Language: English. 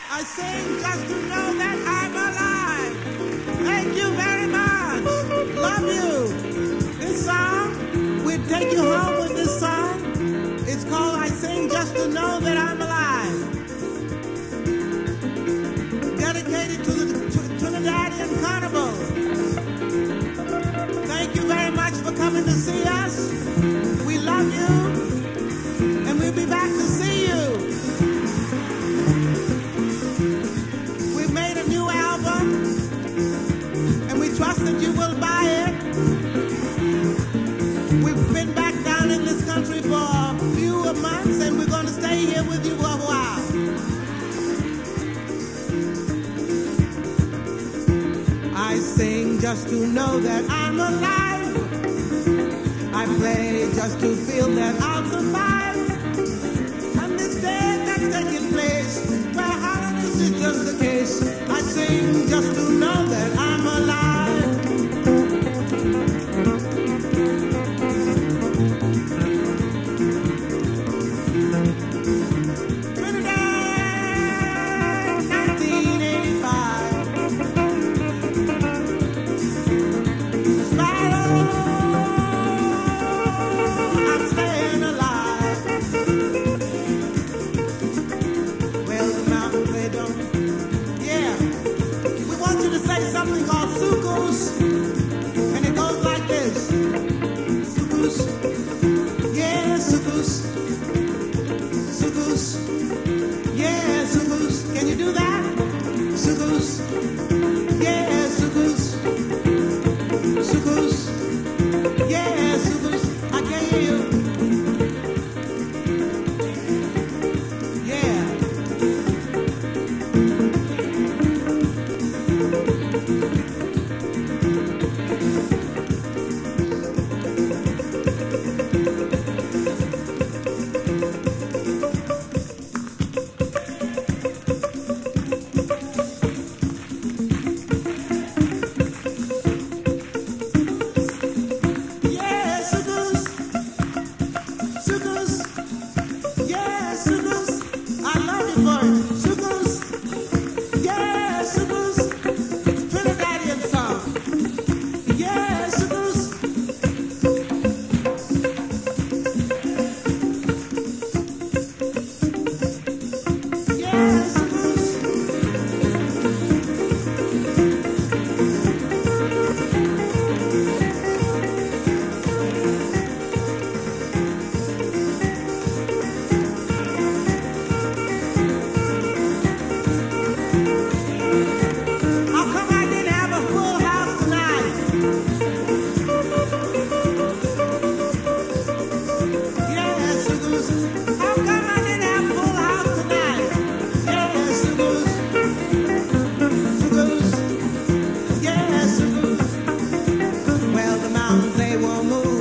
I sing just to know that I'm alive. Thank you very much. Love you. This song, we'll take you home with this song. It's called I Sing Just to Know That I'm Alive. Dedicated to the Trinidadian Carnival. Thank you very much for coming to see us. We love you, and we'll be back to see you. We've made a new album, and we trust that you will buy it. We've been back down in this country for a few months, and we're going to stay here with you for a while. I sing just to know that I'm alive. I play just to feel that I'll survive. And this day that's taking place, where happiness is just the case. I sing just to know that I'm alive. Something called sukus, and it goes like this. Sukus, yeah, sukus, sukus, yeah, sukus. Can you do that? Sukus, yeah, sukus, sukus, yeah, sukus. I can't hear you. Yeah. Well, the mountains, they won't move.